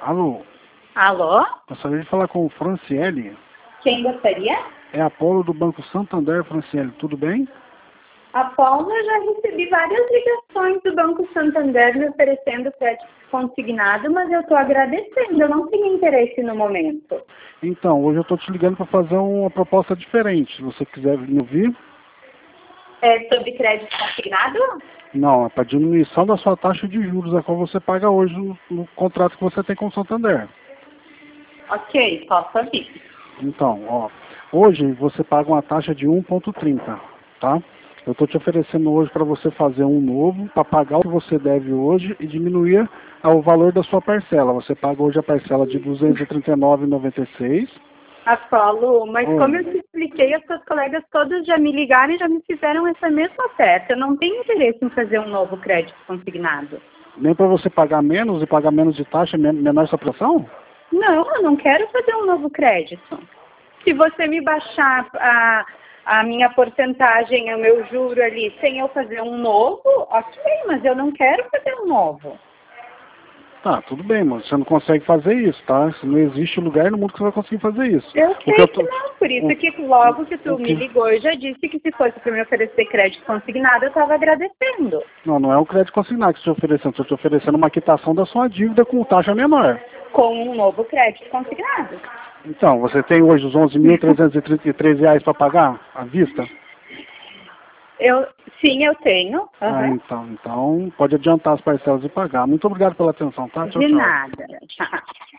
Alô, Alô? gostaria de falar com o Franciele. Quem gostaria? É Apolo do Banco Santander, Franciele, tudo bem? Apolo, eu já recebi várias ligações do Banco Santander me oferecendo crédito consignado, mas eu estou agradecendo, eu não tenho interesse no momento. Então, hoje eu estou te ligando para fazer uma proposta diferente. Se você quiser me ouvir. É sobre crédito consignado? Não, é para diminuição da sua taxa de juros, a qual você paga hoje no contrato que você tem com o Santander. Ok, posso ouvir. Então, ó, hoje você paga uma taxa de 1,30, tá? Eu estou te oferecendo hoje para você fazer um novo, para pagar o que você deve hoje e diminuir o valor da sua parcela. Você paga hoje a parcela de R$ 239,96. Apolo, mas Oi. como eu te expliquei, as suas colegas todas já me ligaram e já me fizeram essa mesma oferta. Eu não tenho interesse em fazer um novo crédito consignado. Nem para você pagar menos e pagar menos de taxa, menor sua pressão? Não, eu não quero fazer um novo crédito. Se você me baixar a minha porcentagem, o meu juro ali, sem eu fazer um novo, ok, mas eu não quero fazer um novo. Tá, tudo bem, mas você não consegue fazer isso, tá? Não existe lugar no mundo que você vai conseguir fazer isso. Eu O sei que eu que tô- não, por isso o- que logo que tu o me que- ligou, eu já disse que se fosse para me oferecer crédito consignado, eu estava agradecendo. Não, não é um crédito consignado que estou te oferecendo. Estou te oferecendo uma quitação da sua dívida com taxa menor. Com um novo crédito consignado. Então, você tem hoje os R$ 11.333 para pagar à vista? Sim, eu tenho. Ah, Aham. então pode adiantar as parcelas e pagar. Muito obrigado pela atenção, tá? Tchau, De tchau. nada. Tchau.